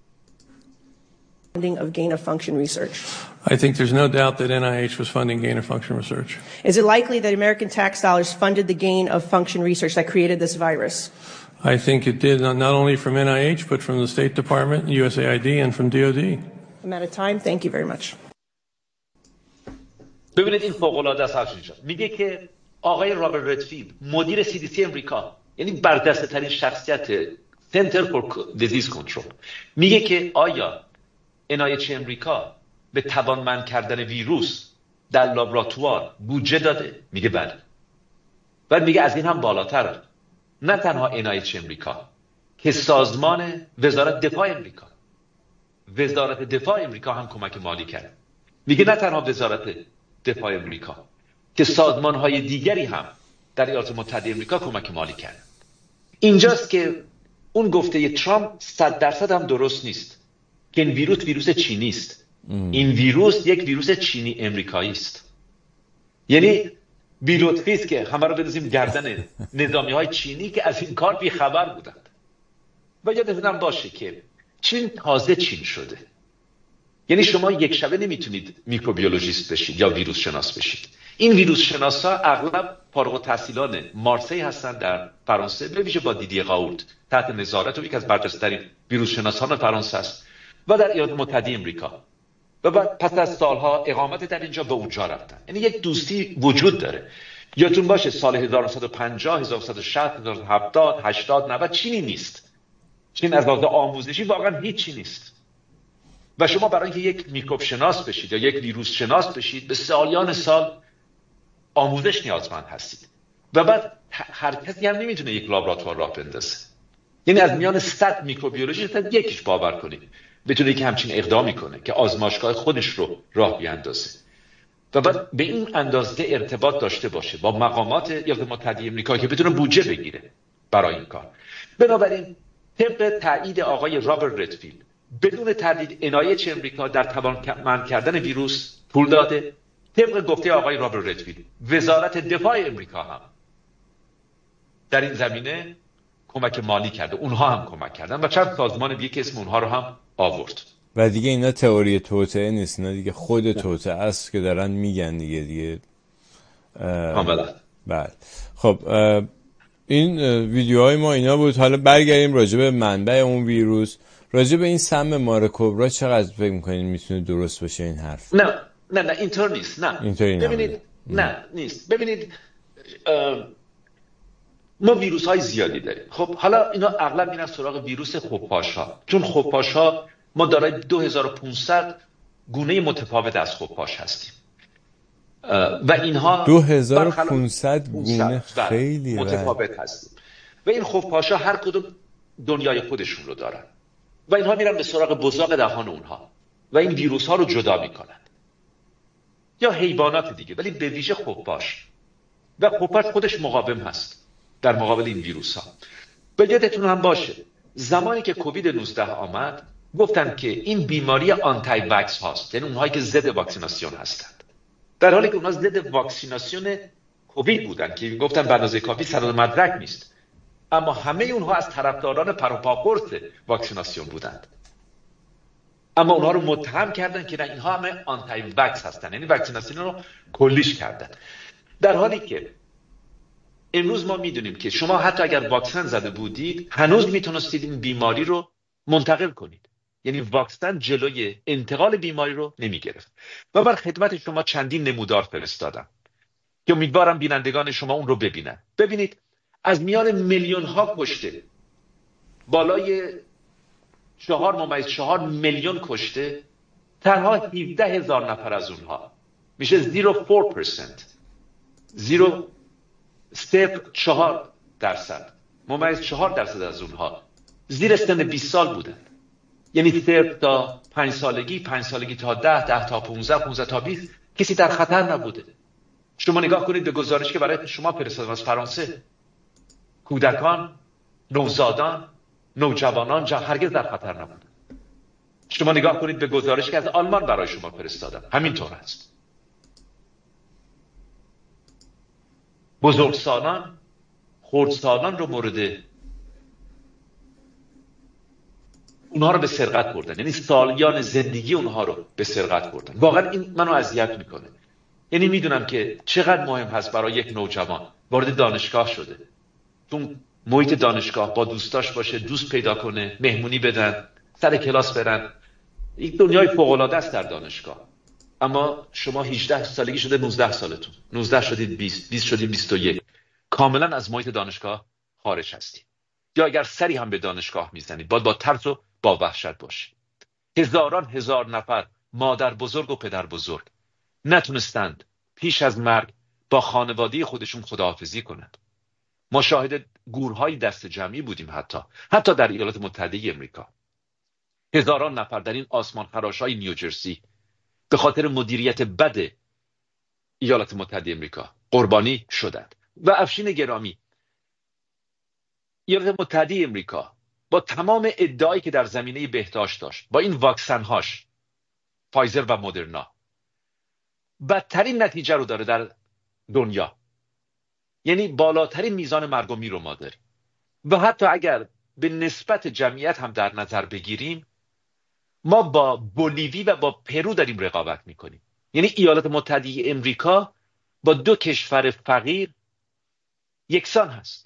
[SPEAKER 7] Funding of gain-of-function research.
[SPEAKER 8] I think there's no doubt that N I H was funding gain-of-function research.
[SPEAKER 7] Is it likely that American tax dollars funded the gain-of-function research that created this virus?
[SPEAKER 8] I think it did, not only from N I H, but from the State Department, U S A I D, and from D O D.
[SPEAKER 7] I'm out of time. Thank you very much.
[SPEAKER 2] ببینید این فوق‌العاده است. میگه که آقای رابرت ردفیلد مدیر سی دی سی امریکا، یعنی بردسته ترین شخصیت Center for Disease Control، میگه که آیا ان آی اچ امریکا به توانمند کردن ویروس در لابراتوار بودجه داده؟ میگه بله. بعد میگه از این هم بالاتر، نه تنها ان آی اچ امریکا که سازمان وزارت دفاع امریکا، وزارت دفاع امریکا هم کمک مالی کرد. میگه نه تنها وزارت دفاع امریکا که سازمان‌های دیگری هم در ایالات متحده امریکا کمک مالی کرد. اینجاست که اون گفته ترامپ صد درصد هم درست نیست که این ویروس ویروس چینی است. این ویروس یک ویروس چینی امریکایی است. یعنی بی‌لطفی است که همه رو بندازیم گردن نظامی‌های چینی که از این کار بی‌خبر بودند. و یادتون باشه که چین تازه چین شده. یعنی شما یک شبه نمیتونید میکروبیولوژیست بشید یا ویروس شناس بشید. این ویروس شناسا اغلب فارغ التحصیلان مارسی هستند در فرانسه، به ویژه با دیدی قاورت تحت نظارت و یک از برجسته‌ترین ویروس شناسان فرانسه است و در ایالات متحده امریکا. و بعد پس از سالها اقامت در اینجا به اونجا رفتن. یعنی یک دوستی وجود داره. یادتون باشه سال هزار و نهصد و پنجاه، هزار و نهصد و شصت، هزار و نهصد و هفتاد، هشتاد، نود چینی نیست. چین از لحاظ آموزشی واقعا هیچی نیست. و شما برای اینکه یک میکروب شناس بشید یا یک ویروس شناس بشید به سالیان سال آموزش نیازمند هستید. و بعد هر کسی هم نمیتونه یک لابراتوار راه بندازه. یعنی از میان صد میکروبیولوژیست یکیش باور کنید بتونه که همچین اقدامی کنه که آزمایشگاه خودش رو راه بیاندازه و بعد به این اندازه ارتباط داشته باشه با مقامات ایالات متحده آمریکا که بتونه بودجه بگیره برای این کار. بنابراین طبق تایید آقای رابرت ردفیلد بدون تردید ان آی اچ امریکا در توانمند کردن ویروس پول داده. طبق گفته آقای رابرت ردفیلد وزارت دفاع امریکا هم در این زمینه کمک مالی کرده، اونها هم کمک کردن و چند سازمان دیگه که اسم اونها رو هم آورد.
[SPEAKER 1] و دیگه اینا تئوری توطئه نیست، اینا دیگه خود توطئه است که دارن میگن دیگه دیگه
[SPEAKER 2] کاملا.
[SPEAKER 1] بله. خب این ویدیوهای ما اینا بود. حالا برگردیم راجع به منبع اون ویروس، راجع به این سم مار کبرا چقدر فکر می‌کنین میتونه درست باشه این حرف؟
[SPEAKER 2] نه نه نه اینطور نیست. نه ببینید نه نیست. ببینید ما ویروس های زیادی داریم. خب حالا اینا اغلب میرن سراغ ویروس خفاش‌ها، چون خفاش‌ها ما دارای دو هزار و پانصد گونه متفاوت از خفاش هستیم و اینها
[SPEAKER 1] دو هزار و پانصد گونه خیلی
[SPEAKER 2] متفاوت هستیم و این خفاش‌ها هر کدوم دنیای خودشون رو دارن و اینها میرن به سراغ بزاق دهان اونها و این ویروس ها رو جدا میکنن یا حیوانات دیگه، ولی به ویژه خفاش. و خفاش خودش مقاوم هست در مقابل این ویروس ها. و یادتون هم باشه زمانی که کووید نوزده آمد گفتن که این بیماری آنتی واکس هاست، یعنی اونهایی که ضد واکسیناسیون هستند، در حالی که اونها ضد واکسیناسیون کووید بودن که گفتن به اندازه کافی سند مدرک نیست، اما همه اونها از طرفداران پروپاگورس واکسیناسیون بودند. اما اونها رو متهم کردن که نه اینها همه آنتی وکس هستن، یعنی واکسیناسیون رو کلیش کردن. در حالی که امروز ما میدونیم که شما حتی اگر واکسن زده بودید هنوز میتونستید این بیماری رو منتقل کنید، یعنی واکسن جلوی انتقال بیماری رو نمیگرفت. و بر خدمت شما چندین نمودار فرستادم که امیدوارم بینندگان شما اون رو ببینن. ببینید از میان میلیون ها کشته، بالای چهار ممیز چهار میلیون کشته، تنها هفده هزار نفر از اونها میشه زیرو فور پرسنت، زیرو سه چهار درصد، ممیز چهار درصد از اونها زیر سن بیست سال بودن، یعنی صفر تا پنج سالگی، پنج سالگی تا ده، ده تا پانزده، پانزده تا بیست کسی در خطر نبوده. شما نگاه کنید به گزارش که برای شما فرستادم از فرانسه، کودکان، نوزادان، نوجوانان جا هرگز در خطر نبودن. شما نگاه کنید به گزارش که از آلمان برای شما فرستادم، همینطور است. بزرگسالان، خردسالان رو مورد اونها رو به سرقت بردن، یعنی سالیان زندگی اونها رو به سرقت بردن. واقعا این منو اذیت میکنه. یعنی میدونم که چقدر مهم هست برای یک نوجوان وارد دانشگاه شده، تو محیط دانشگاه با دوستاش باشه، دوست پیدا کنه، مهمونی بدن، سر کلاس برن. یک دنیای فوق‌العاده است در دانشگاه. اما شما هجده سالگی شده نوزده سالتون، نوزده شدید بیست، بیست شدید بیست و یک، کاملا از محیط دانشگاه خارج هستید. یا اگر سری هم به دانشگاه میزنید باید با ترس و با وحشت باشید. هزاران هزار نفر مادر بزرگ و پدر بزرگ نتونستند پیش از مرگ با خانواده خودشون خداحافظی کنند. ما شاهد گورهای دست جمعی بودیم، حتی حتی در ایالات متحده امریکا هزاران نفر در این آسمان خراش‌های نیوجرسی به خاطر مدیریت بد ایالات متحده امریکا قربانی شدند. و افشین گرامی، ایالات متحده امریکا با تمام ادعایی که در زمینه بهداشت داشت، با این واکسن‌هاش فایزر و مدرنا، بدترین نتیجه رو داره در دنیا، یعنی بالاترین میزان مرگ و میر رو ما داریم. و حتی اگر به نسبت جمعیت هم در نظر بگیریم، ما با بولیوی و با پرو داریم رقابت میکنیم. یعنی ایالات متحده امریکا با دو کشور فقیر یکسان هست.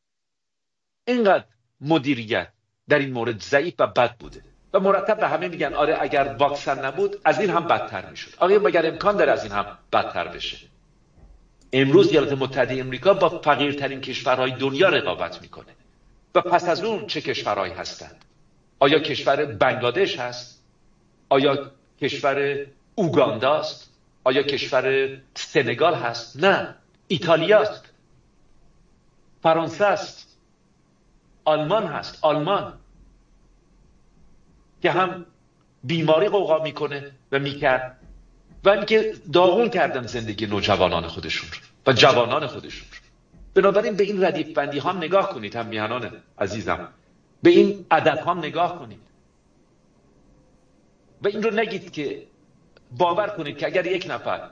[SPEAKER 2] اینقدر مدیریت در این مورد ضعیف و بد بوده و مرتب به همه میگن آره اگر واکسن نبود از این هم بدتر میشد. آره مگر امکان داره از این هم بدتر بشه؟ امروز ایالات متحده امریکا با فقیرترین کشورهای دنیا رقابت میکنه. و پس از اون چه کشورهایی هستند؟ آیا کشور بنگلادش هست؟ آیا کشور اوگاندا است؟ آیا کشور سنگال هست؟ نه، ایتالیا است، فرانسه است، آلمان هست. آلمان که هم بیماری قوقا میکنه و میکرد و اینکه داغون کردن زندگی نوجوانان خودشون و جوانان خودشون. بنابراین به این ردیف بندی ها نگاه کنید هم میهنان عزیزم، به این عدد ها نگاه کنید و این رو نگید که باور کنید که اگر یک نفر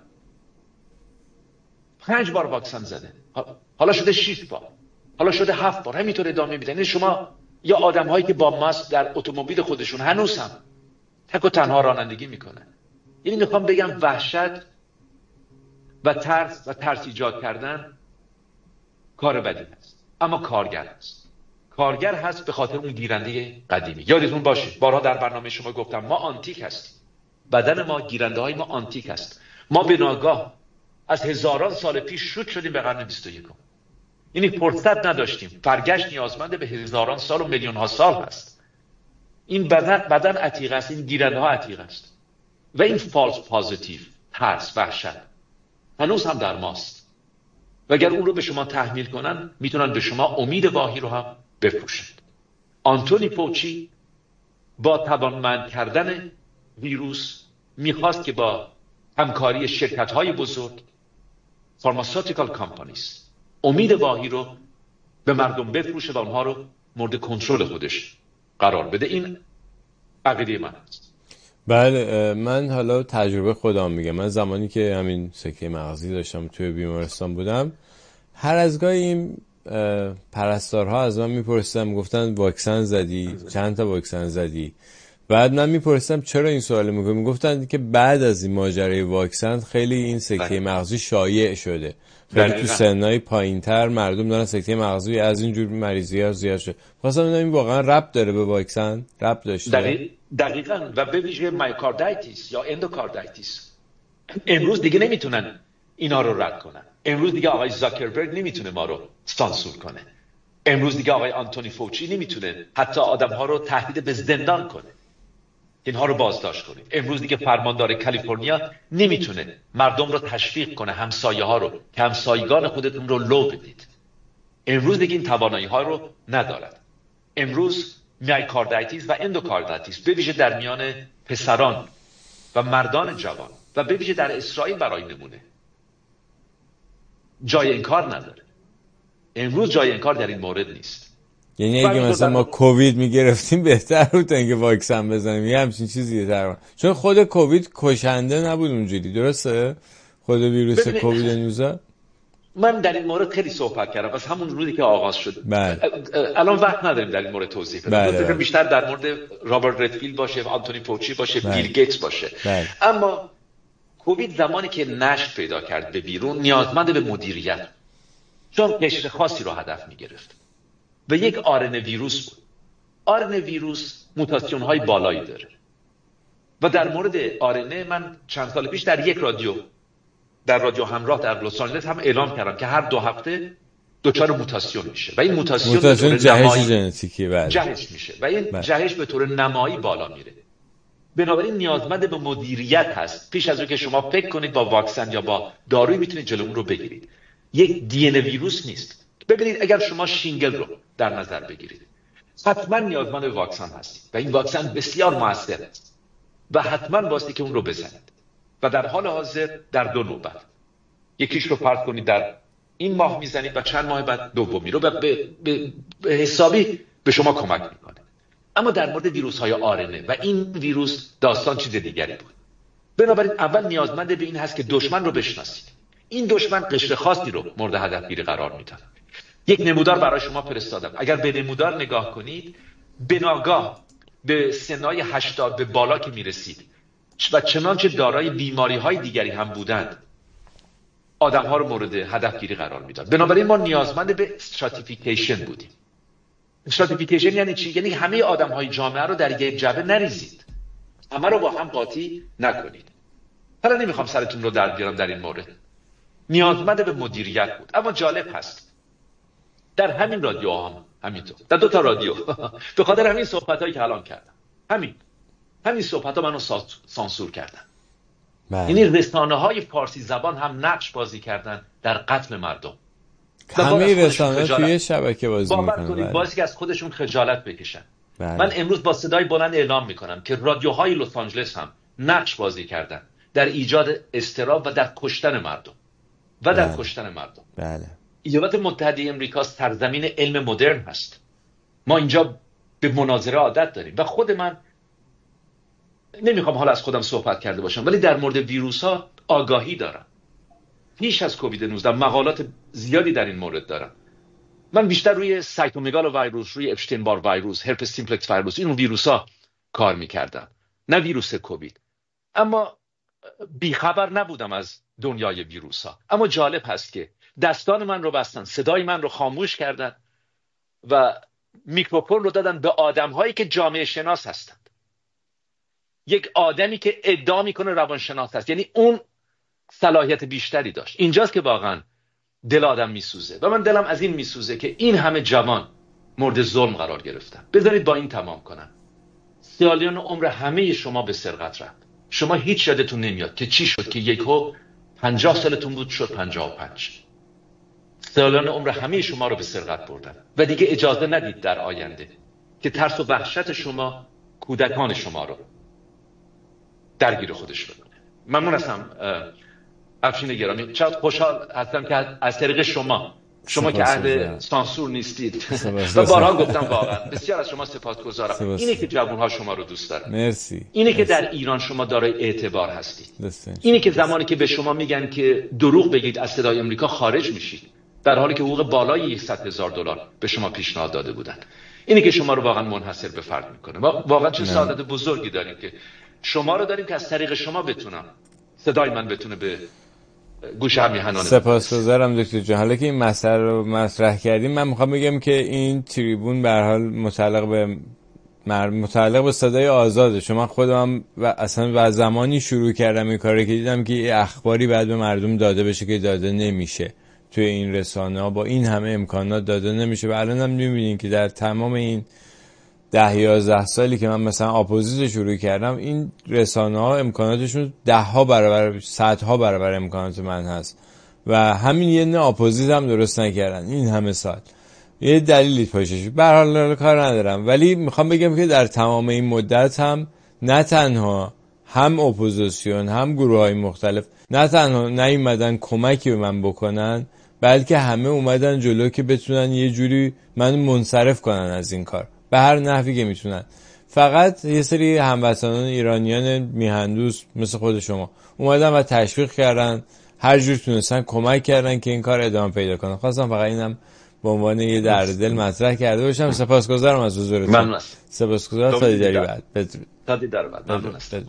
[SPEAKER 2] پنج بار واکسن زده، حالا شده شش بار، حالا شده هفت بار، همینطور ادامه میدن. شما یا آدم هایی که با ماسک در اتومبیل خودشون هنوز هم تک و تنها رانندگی میکنن. یعنی میخوام بگم وحشت و ترس و ترس ایجاد کردن کار بدی هست، اما کارگر هست. کارگر هست به خاطر اون گیرنده قدیمی. یادتون باشه بارها در برنامه شما گفتم ما آنتیک هستیم. بدن ما، گیرنده های ما آنتیک هست. ما به ناگاه از هزاران سال پیش شروع شدیم به قرن بیست و یکم. یعنی فرصت نداشتیم. برگشت نیازمند به هزاران سال و میلیون ها سال هست. این بدن بدن عتیق است، این گیرنده ها عتیق است. و این فالس پازیتیو، ترس، وحشت هنوز هم در ماست. و اگر اون رو به شما تحمیل کنن میتونن به شما امید واهی رو هم بفروشند. آنتونی فوچی با توانمند کردن ویروس میخواست که با همکاری شرکت های بزرگ، فارماسیوتیکال کامپانیز، امید واهی رو به مردم بفروشه و اونها رو مورد کنترل خودش قرار بده. این عقیده من است.
[SPEAKER 1] بله، من حالا تجربه خودم میگم. من زمانی که همین سکته مغزی داشتم توی بیمارستان بودم، هر از گاهی این پرستارها از من میپرسیدن، گفتن واکسن زدی؟ چند تا واکسن زدی؟ بعد من میپرسیدم چرا این سوال میکنم، میگفتن که بعد از این ماجرای واکسن خیلی این سکته مغزی شایع شده، خیلی تو سنای پایینتر مردم دارن سکته مغزی از این جور مریضی ها زیاد شده. خواستم بدونم این واقعا ربط داره به واکسن؟ ربط داشته؟
[SPEAKER 2] دقیق... دقیقاً. و به ویژه مایوکاردایتیس یا اندوکاردایتیس امروز دیگه نمیتونن اینا رو رد کنن. امروز دیگه آقای زاکربرگ نمیتونه ما رو سانسور کنه. امروز دیگه آقای آنتونی فوچی نمیتونه حتی آدم‌ها رو تهدید به زندان کنه، اینها رو بازداشت کنه. امروز دیگه فرماندار کالیفرنیا نمیتونه مردم رو تشویق کنه همسایه ها رو که همسایگان خودتون رو لو بدید. امروز دیگه این توانایی ها رو ندارد. امروز مایوکاردایتیس و اندوکاردایتیس به ویژه در میان پسران و مردان جوان و به ویژه در اسرائیل برای نمونه جای انکار نداره. امروز جای انکار در این مورد نیست.
[SPEAKER 1] یعنی اگه مثلا ما کووید میگرفتیم بهتر بود تا اینکه واکسن بزنیم، یه همچین چیزیه تقریبا، چون خود کووید کشنده نبود اونجوری، درسته؟ خود ویروس کووید نوزده.
[SPEAKER 2] من در این مورد خیلی صحبت کردم از همون روزی که آغاز شد.
[SPEAKER 1] بله.
[SPEAKER 2] الان وقت نداریم در این مورد توضیح بدم. بله. بیشتر در مورد رابرت ردفیلد باشه، آنتونی فوچی باشه، بله. بیل گیتس باشه.
[SPEAKER 1] بله.
[SPEAKER 2] اما کووید زمانی که نشت پیدا کرد به بیرون نیازمند به مدیریت، چون قشر خاصی رو هدف می‌گرفت و یک آرن ویروس بود. آرن ویروس موتاسیون های بالایی داره و در مورد آرن من چند سال پیش در یک رادیو در رادیو همراه در لس آنجلس هم اعلام کردم که هر دو هفته دچار موتاسیون میشه و این موتاسیون,
[SPEAKER 1] موتاسیون جهش ژنتیکی بله.
[SPEAKER 2] جهش میشه و این بله. جهش به طور نمایی بالا میره. بنابراین نیازمند به مدیریت هست. پیش از اون که شما فکر کنید با واکسن یا با دارویی میتونید جلو اون رو بگیرید. یک دی ان ویروس نیست. ببینید اگر شما شینگل رو در نظر بگیرید حتما نیازمند به واکسن هستید و این واکسن بسیار موثر است و حتما واسه که اون رو بزنید و در حال حاضر در دو نوبت، یکیش رو فرض کنید در این ماه میزنید و چند ماه بعد دومی رو به, به, به حسابی به شما کمک میکنه. اما در مورد ویروس های آرنه و این ویروس داستان چیز دیگری بود. بنابراین اول نیازمند به این هست که دشمن رو بشناسید. این دشمن قشر خاصی رو مورد هدفگیری قرار میده. یک نمودار برای شما فرستادم. اگر به نمودار نگاه کنید به ناگاه به سنای هشتاد به بالا که میرسید و چنانچه دارای بیماری های دیگری هم بودند آدم ها رو مورد هدفگیری قرار میداد. بنابراین ما نیازمند به استراتیفیکیشن بودیم. استراتیفیکیشن یعنی چی؟ یعنی همه آدم های جامعه رو در یک جبهه نریزید، همه رو با هم قاطی نکنید. حالا نمیخوام سرتون رو در بیارم در این مورد. نیازمند به مدیریت بود. اما جالب هست در همین رادیو هم همینطور، در دو تا رادیو به خاطر همین صحبتایی که الان کردم، همین همین صحبت‌ها منو سانسور کردن. یعنی رسانه‌های فارسی زبان هم نقش بازی کردن در قتل مردم.
[SPEAKER 1] همه رسانه‌ها توی شبکه بازی می‌کنن.
[SPEAKER 2] باور بازی که از خودشون خجالت بکشن. بله. من امروز با صدای بلند اعلام می‌کنم که رادیوهای لس آنجلس هم نقش بازی کردن در ایجاد اضطراب و در کشتن مردم و در بله. کشتن مردم.
[SPEAKER 1] بله.
[SPEAKER 2] ایالات متحده امریکا سرزمین علم مدرن هست. ما اینجا به مناظره عادت داریم و خود من نمیخوام حالا از خودم صحبت کرده باشم ولی در مورد ویروس ها آگاهی دارم. پیش از کووید نوزده مقالات زیادی در این مورد دارم. من بیشتر روی سایتومگالو ویروس، روی اپشتین بار ویروس، هرپس سیمپلکس ویروس، این ویروس ها کار میکردم، نه ویروس کووید. اما بیخبر نبودم از دنیای ویروس ها. اما جالب هست که دستان من رو بستن، صدای من رو خاموش کردن و میکروفون رو دادن به آدم هایی که جامعه شناس هستند. یک آدمی که ادعا میکنه روانشناس هست، یعنی اون صلاحیت بیشتری داشت. اینجاست که واقعا دل آدم میسوزه و من دلم از این میسوزه که این همه جوان مورد ظلم قرار گرفتن. بذارید با این تمام کنم. سالیان عمر همه شما به سرقت رفت. شما هیچ یادتون نمیاد که چی شد که یکو پنجاه سالتون بود شد پنجاه و پنج. سالیان عمر همه شما رو به سرقت بردن و دیگه اجازه ندید در آینده که ترس و وحشت شما کودکان شما رو درگیر خودش بکنه. ممنون هستم افشین گرامی، چقدر خوشحال هستم که از طریق شما شما که اهل سانسور نیستید و بارها گفتم واقعا بسیار از شما سپاسگزارم. اینه که جوانها شما رو دوست دارن.
[SPEAKER 1] مرسی.
[SPEAKER 2] اینه که در ایران شما دارای اعتبار هستید. اینه که زمانی که به شما میگن که دروغ بگید از صدای امریکا خارج میشید در حالی که حقوق بالای صد هزار دلار به شما پیشنهاد داده بودن. اینی که شما رو واقعا منحصر به فرد میکنه. واقعا چه سعادت بزرگی داریم که شما رو داریم که از طریق شما بتونم صدای من بتونه به گوش همیهنان.
[SPEAKER 1] سپاسگزارم دکتر جان. حالا که این مسئله رو مطرح کردیم، من میخوام بگم که این تریبون به هر حال متعلق به متعلق به صدای آزاده. شما خودم و اصلا و زمانی شروع کردم این کاری که دیدم که یه اخباری بعد به مردم داده بشه که داده نمیشه توی این رسانه‌ها، با این همه امکانات داده نمیشه. و الان هم می‌بینین که در تمام این ده یازده سالی که من مثلا اپوزیت شروع کردم، این رسانه‌ها امکاناتشون ده ها برابر صد ها برابر امکانات من هست و همین یه نه اپوزیت هم درست نکردن این همه سال. یه دلیلی پشتش به هر حال کار ندارم، ولی میخوام بگم که در تمام این مدت هم نه تنها هم اپوزیسیون هم گروه‌های مختلف نه تنها نیومدن کمکی به من بکنن، بلکه همه اومدن جلو که بتونن یه جوری من منصرف کنن از این کار به هر نحوی که میتونن. فقط یه سری هموطنان ایرانیان میهندوست مثل خود شما اومدن و تشویق کردن، هر جور تونستن کمک کردن که این کار ادامه پیدا کنه. خواستم فقط اینم به عنوان یه درد دل مطرح کرده باشم. سپاسگزارم از حضورتون.
[SPEAKER 2] ممنون.
[SPEAKER 1] سپاسگزارم. تا دیداری بعد.
[SPEAKER 2] تا دیدار بعد. ممنون.